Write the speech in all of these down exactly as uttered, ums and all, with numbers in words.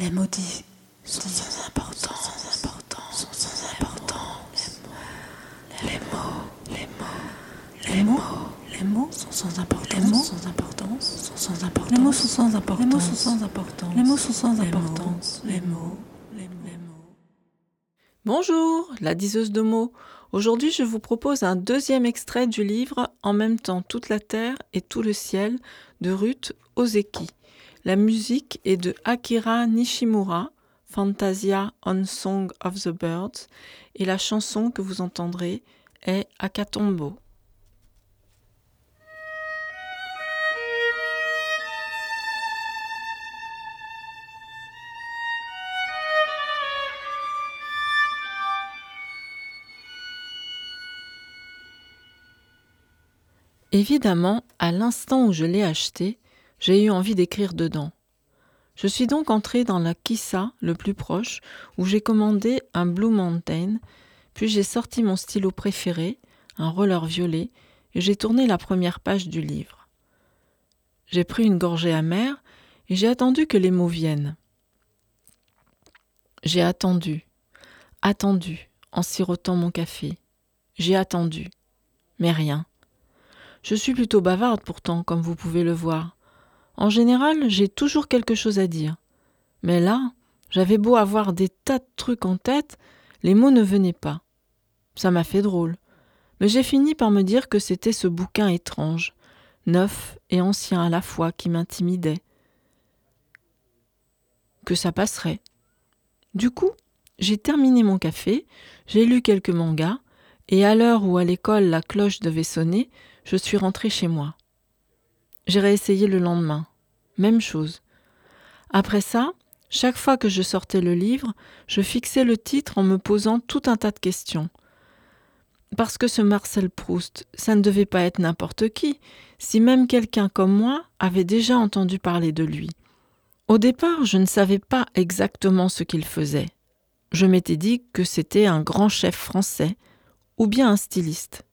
Les maudits sont sans importance, sans importance, sont sans importance. Les mots, les mots, les mots, les mots sont sans importance, les mots sans importance, sont sans importance. Les mots sont sans importance, les mots sont sans importance. Les mots sont sans importance, les mots, les mots. Bonjour, la diseuse de mots. Aujourd'hui, je vous propose un deuxième extrait du livre « En même temps toute la terre et tout le ciel » de Ruth Ozeki. La musique est de Akira Nishimura, Fantasia on Song of the Birds, et la chanson que vous entendrez est Akatombo. Évidemment, à l'instant où je l'ai acheté, j'ai eu envie d'écrire dedans. Je suis donc entrée dans la Kissa le plus proche, où j'ai commandé un Blue Mountain, puis j'ai sorti mon stylo préféré, un roller violet, et j'ai tourné la première page du livre. J'ai pris une gorgée amère et j'ai attendu que les mots viennent. J'ai attendu, attendu, en sirotant mon café. J'ai attendu, mais rien. Je suis plutôt bavarde pourtant, comme vous pouvez le voir. En général, j'ai toujours quelque chose à dire. Mais là, j'avais beau avoir des tas de trucs en tête, les mots ne venaient pas. Ça m'a fait drôle. Mais j'ai fini par me dire que c'était ce bouquin étrange, neuf et ancien à la fois, qui m'intimidait. Que ça passerait. Du coup, j'ai terminé mon café, j'ai lu quelques mangas, et à l'heure où à l'école la cloche devait sonner, je suis rentrée chez moi. J'ai réessayé le lendemain. Même chose. Après ça, chaque fois que je sortais le livre, je fixais le titre en me posant tout un tas de questions. Parce que ce Marcel Proust, ça ne devait pas être n'importe qui, si même quelqu'un comme moi avait déjà entendu parler de lui. Au départ, je ne savais pas exactement ce qu'il faisait. Je m'étais dit que c'était un grand chef français, ou bien un styliste.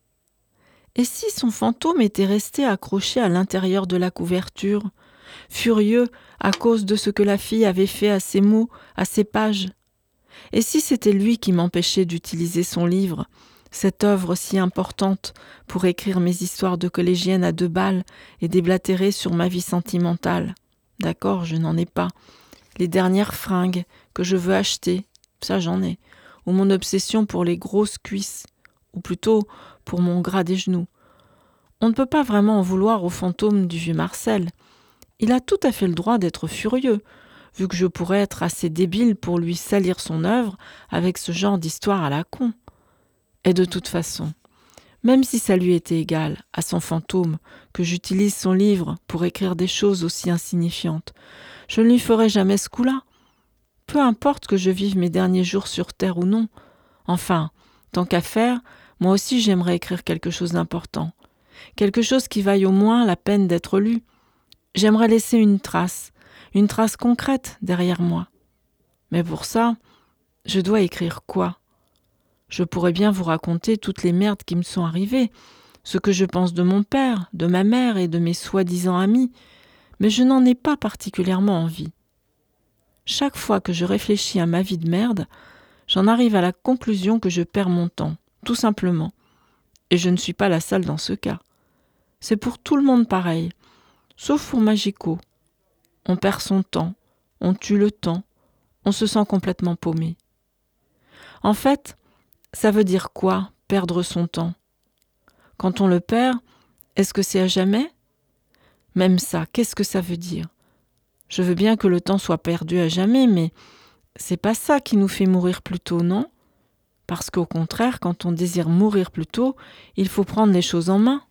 Et si son fantôme était resté accroché à l'intérieur de la couverture, furieux à cause de ce que la fille avait fait à ses mots, à ses pages? Et si c'était lui qui m'empêchait d'utiliser son livre, cette œuvre si importante pour écrire mes histoires de collégienne à deux balles et déblatérer sur ma vie sentimentale? D'accord, je n'en ai pas. Les dernières fringues que je veux acheter, ça j'en ai. Ou mon obsession pour les grosses cuisses, ou plutôt pour mon gras des genoux. On ne peut pas vraiment en vouloir au fantôme du vieux Marcel. Il a tout à fait le droit d'être furieux, vu que je pourrais être assez débile pour lui salir son œuvre avec ce genre d'histoire à la con. Et de toute façon, même si ça lui était égal, à son fantôme, que j'utilise son livre pour écrire des choses aussi insignifiantes, je ne lui ferai jamais ce coup-là. Peu importe que je vive mes derniers jours sur Terre ou non. Enfin, tant qu'à faire, moi aussi j'aimerais écrire quelque chose d'important. Quelque chose qui vaille au moins la peine d'être lu. J'aimerais laisser une trace, une trace concrète derrière moi. Mais pour ça, je dois écrire quoi? Je pourrais bien vous raconter toutes les merdes qui me sont arrivées, ce que je pense de mon père, de ma mère et de mes soi-disant amis, mais je n'en ai pas particulièrement envie. Chaque fois que je réfléchis à ma vie de merde, j'en arrive à la conclusion que je perds mon temps, tout simplement. Et je ne suis pas la seule dans ce cas. C'est pour tout le monde pareil, sauf pour Magico. On perd son temps, on tue le temps, on se sent complètement paumé. En fait, ça veut dire quoi, perdre son temps? Quand on le perd, est-ce que c'est à jamais? Même ça, qu'est-ce que ça veut dire? Je veux bien que le temps soit perdu à jamais, mais c'est pas ça qui nous fait mourir plus tôt, non? Parce qu'au contraire, quand on désire mourir plus tôt, il faut prendre les choses en main.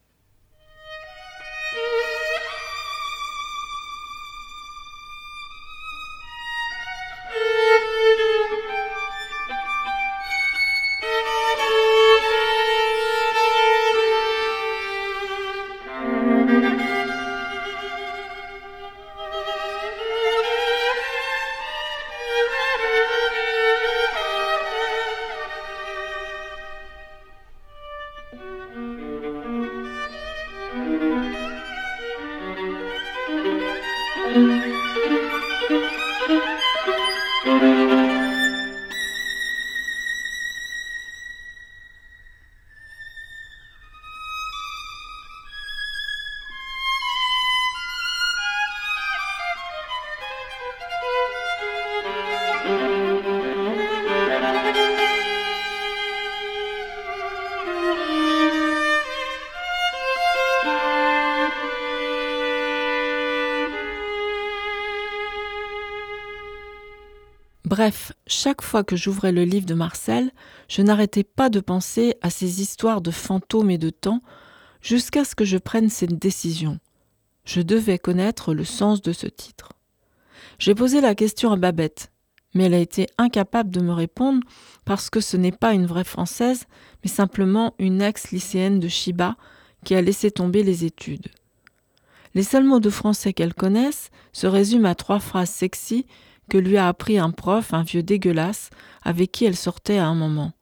Bref, chaque fois que j'ouvrais le livre de Marcel, je n'arrêtais pas de penser à ces histoires de fantômes et de temps jusqu'à ce que je prenne cette décision. Je devais connaître le sens de ce titre. J'ai posé la question à Babette, mais elle a été incapable de me répondre parce que ce n'est pas une vraie Française, mais simplement une ex-lycéenne de Chiba qui a laissé tomber les études. Les seuls mots de français qu'elle connaisse se résument à trois phrases sexy que lui a appris un prof, un vieux dégueulasse, avec qui elle sortait à un moment.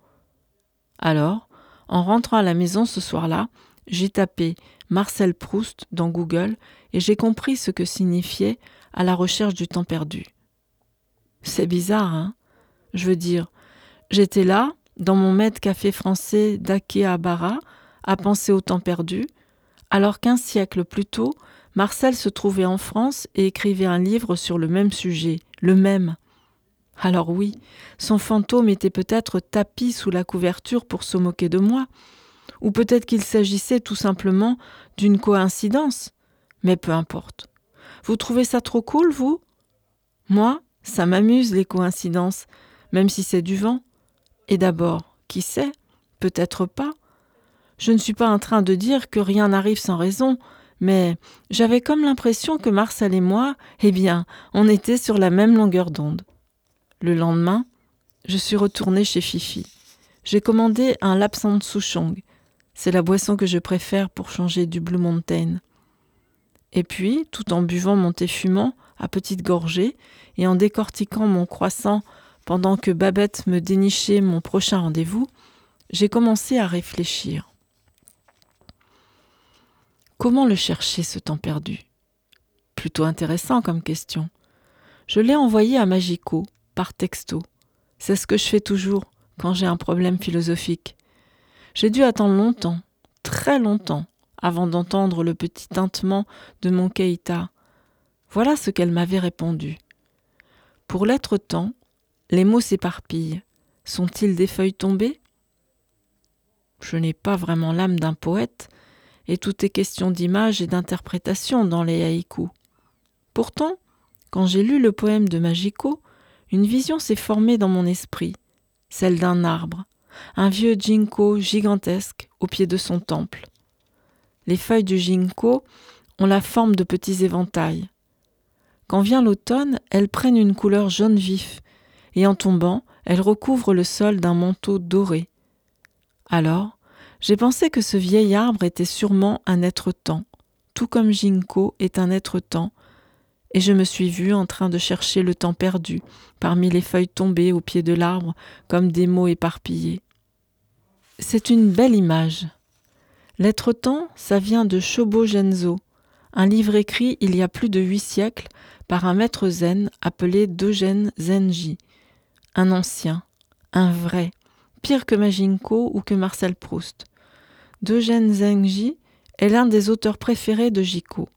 Alors, en rentrant à la maison ce soir-là, j'ai tapé Marcel Proust dans Google et j'ai compris ce que signifiait « à la recherche du temps perdu ». C'est bizarre, hein ? Je veux dire, j'étais là, dans mon maître café français d'Akehabara, à penser au temps perdu, alors qu'un siècle plus tôt, Marcel se trouvait en France et écrivait un livre sur le même sujet, le même. Alors oui, son fantôme était peut-être tapi sous la couverture pour se moquer de moi, ou peut-être qu'il s'agissait tout simplement d'une coïncidence, mais peu importe. Vous trouvez ça trop cool, vous ? Moi, ça m'amuse les coïncidences, même si c'est du vent. Et d'abord, qui sait ? Peut-être pas. Je ne suis pas en train de dire que rien n'arrive sans raison, mais j'avais comme l'impression que Marcel et moi, eh bien, on était sur la même longueur d'onde. Le lendemain, je suis retournée chez Fifi. J'ai commandé un Lapsang Souchong. C'est la boisson que je préfère pour changer du Blue Mountain. Et puis, tout en buvant mon thé fumant à petites gorgées et en décortiquant mon croissant pendant que Babette me dénichait mon prochain rendez-vous, j'ai commencé à réfléchir. Comment le chercher, ce temps perdu ? Plutôt intéressant comme question. Je l'ai envoyé à Magico, par texto. C'est ce que je fais toujours quand j'ai un problème philosophique. J'ai dû attendre longtemps, très longtemps, avant d'entendre le petit tintement de mon Keita. Voilà ce qu'elle m'avait répondu. Pour l'être temps, les mots s'éparpillent. Sont-ils des feuilles tombées ? Je n'ai pas vraiment l'âme d'un poète, et tout est question d'image et d'interprétation dans les haïkus. Pourtant, quand j'ai lu le poème de Magico, une vision s'est formée dans mon esprit, celle d'un arbre, un vieux ginkgo gigantesque au pied de son temple. Les feuilles du ginkgo ont la forme de petits éventails. Quand vient l'automne, elles prennent une couleur jaune vif, et en tombant, elles recouvrent le sol d'un manteau doré. Alors, j'ai pensé que ce vieil arbre était sûrement un être-temps, tout comme ginkgo est un être-temps, et je me suis vue en train de chercher le temps perdu parmi les feuilles tombées au pied de l'arbre comme des mots éparpillés. C'est une belle image. L'être-temps, ça vient de Shobo Genzo, un livre écrit il y a plus de huit siècles par un maître zen appelé Dogen Zenji, un ancien, un vrai, pire que Magico ou que Marcel Proust. Dogen Zenji est l'un des auteurs préférés de Jiko.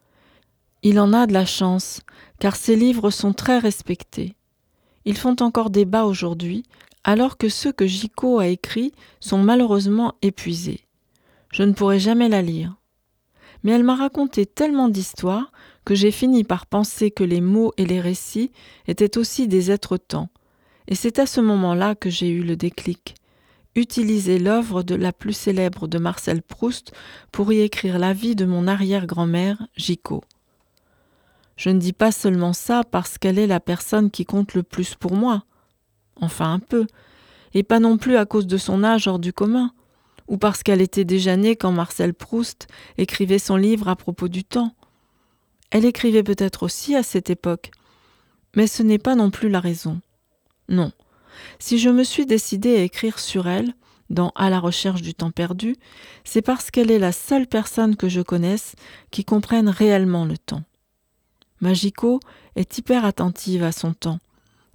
Il en a de la chance, car ses livres sont très respectés. Ils font encore débat aujourd'hui, alors que ceux que Jiko a écrits sont malheureusement épuisés. Je ne pourrai jamais la lire. Mais elle m'a raconté tellement d'histoires que j'ai fini par penser que les mots et les récits étaient aussi des êtres-temps. Et c'est à ce moment-là que j'ai eu le déclic. Utiliser l'œuvre de la plus célèbre de Marcel Proust pour y écrire la vie de mon arrière-grand-mère, Jiko. Je ne dis pas seulement ça parce qu'elle est la personne qui compte le plus pour moi. Enfin un peu. Et pas non plus à cause de son âge hors du commun. Ou parce qu'elle était déjà née quand Marcel Proust écrivait son livre à propos du temps. Elle écrivait peut-être aussi à cette époque. Mais ce n'est pas non plus la raison. Non. Si je me suis décidée à écrire sur elle, dans « À la recherche du temps perdu », c'est parce qu'elle est la seule personne que je connaisse qui comprenne réellement le temps. Magico est hyper attentive à son temps,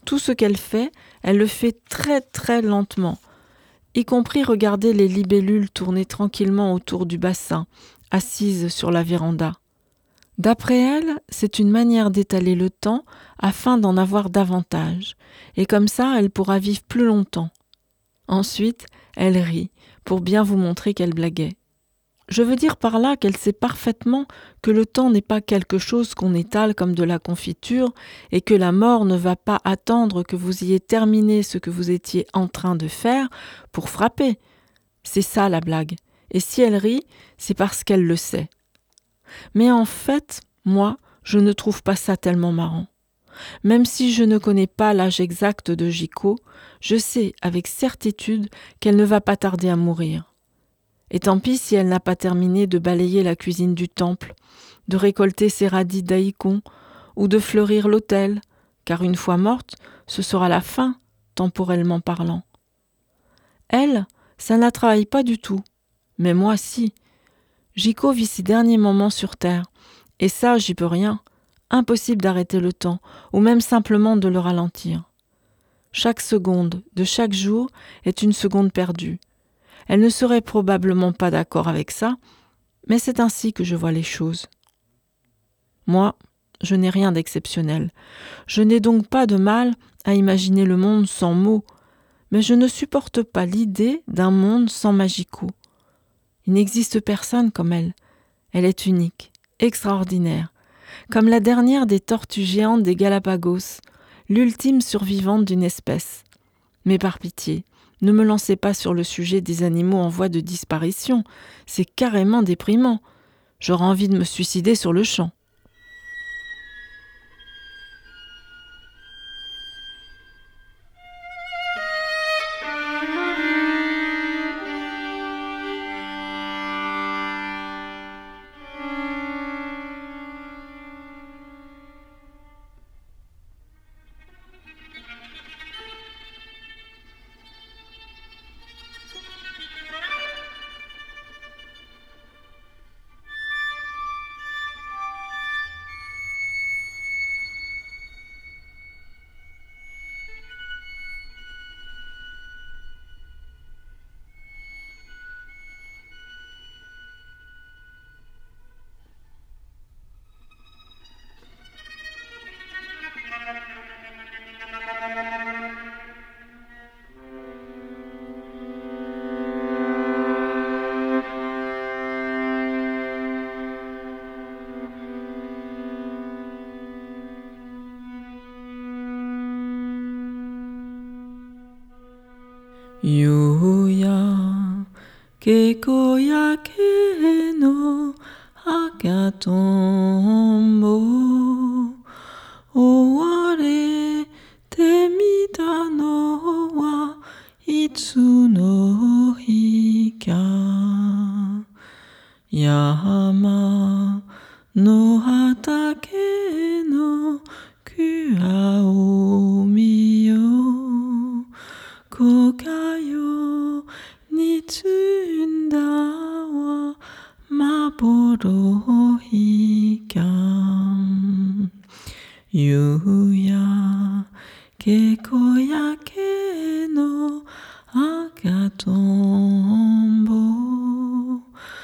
Tout ce qu'elle fait, elle le fait très très lentement, y compris regarder les libellules tourner tranquillement autour du bassin, assises sur la véranda. D'après elle, c'est une manière d'étaler le temps afin d'en avoir davantage, et comme ça, elle pourra vivre plus longtemps. Ensuite, elle rit, pour bien vous montrer qu'elle blaguait. Je veux dire par là qu'elle sait parfaitement que le temps n'est pas quelque chose qu'on étale comme de la confiture et que la mort ne va pas attendre que vous ayez terminé ce que vous étiez en train de faire pour frapper. C'est ça la blague. Et si elle rit, c'est parce qu'elle le sait. Mais en fait, moi, je ne trouve pas ça tellement marrant. Même si je ne connais pas l'âge exact de Jiko, je sais avec certitude qu'elle ne va pas tarder à mourir. Et tant pis si elle n'a pas terminé de balayer la cuisine du temple, de récolter ses radis daikon ou de fleurir l'autel, car une fois morte, ce sera la fin, temporellement parlant. Elle, ça ne la travaille pas du tout, mais moi si. Jiko vit ses derniers moments sur terre, et ça, j'y peux rien. Impossible d'arrêter le temps, ou même simplement de le ralentir. Chaque seconde de chaque jour est une seconde perdue. Elle ne serait probablement pas d'accord avec ça, mais c'est ainsi que je vois les choses. Moi, je n'ai rien d'exceptionnel. Je n'ai donc pas de mal à imaginer le monde sans mots, mais je ne supporte pas l'idée d'un monde sans Majiko. Il n'existe personne comme elle. Elle est unique, extraordinaire, comme la dernière des tortues géantes des Galapagos, l'ultime survivante d'une espèce. Mais par pitié, ne me lancez pas sur le sujet des animaux en voie de disparition, c'est carrément déprimant. J'aurais envie de me suicider sur le champ. Yuya kekoyake no akatombo oware te mita no wa itsu no hika yama no hatake no kua o miyo kokayo nitsunda wa maboro hika yuya kekoyake no akatombo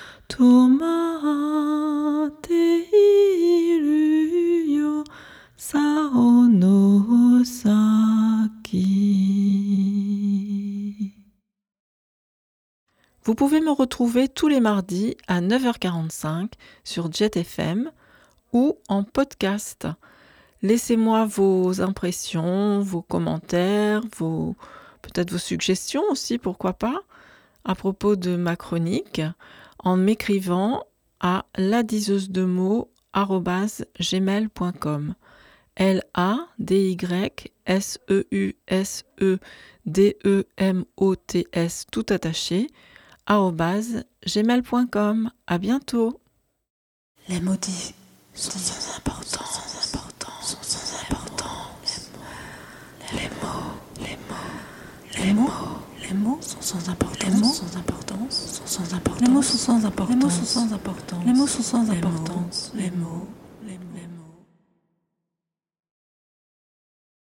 tomate iru yo sao no saki. Vous pouvez me retrouver tous les mardis à neuf heures quarante-cinq sur Jet F M ou en podcast. Laissez-moi vos impressions, vos commentaires, vos, peut-être vos suggestions aussi, pourquoi pas, à propos de ma chronique, en m'écrivant à ladiseuse de mots arobase gmail point com. L A D Y S E U S E D E M O T S tout attaché, arobase gmail point com. À bientôt. Les maudits sont sans importance, sans importance, sont sans importance. Les mots, les mots, les mots, les mots sont sans importance, les mots sans importance, sont sans importance. Les mots sont sans importance, les mots sont sans importance, les mots sont sans importance, les mots.